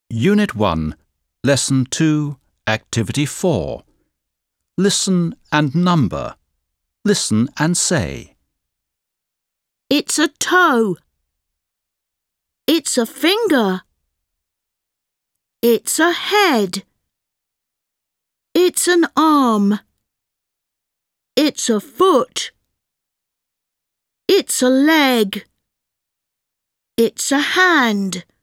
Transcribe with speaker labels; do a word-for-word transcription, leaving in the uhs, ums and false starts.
Speaker 1: Unit one, Lesson two, Activity four. Listen and number. Listen and say.
Speaker 2: It's a toe. It's a finger. It's a head. It's an arm. It's a foot. It's a leg. It's a hand.